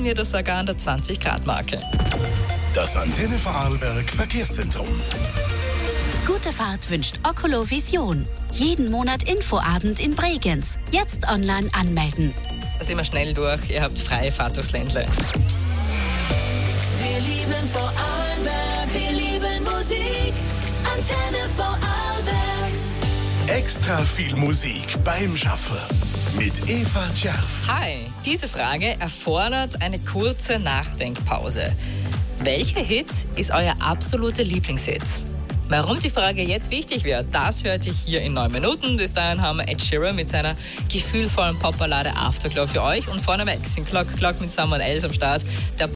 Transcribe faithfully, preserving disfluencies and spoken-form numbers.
wir das sogar an der zwanzig Grad Marke. Das Antenne Vorarlberg Verkehrszentrum. Gute Fahrt wünscht Oculo Vision. Jeden Monat Infoabend in Bregenz. Jetzt online anmelden. Da sind wir schnell durch. Ihr habt freie Fahrt durchs Ländle. Wir lieben Vorarlberg, wir lieben Musik. Antenne Vorarlberg. Extra viel Musik beim Schaffen. Mit Eva Tscherf. Hi, diese Frage erfordert eine kurze Nachdenkpause. Welcher Hit ist euer absoluter Lieblingshit? Warum die Frage jetzt wichtig wird, das hört ihr hier in neun Minuten. Bis dahin haben wir Ed Sheeran mit seiner gefühlvollen Popballade Afterglow für euch. Und vorneweg sind Clock Clock mit Summer und Els am Start. Der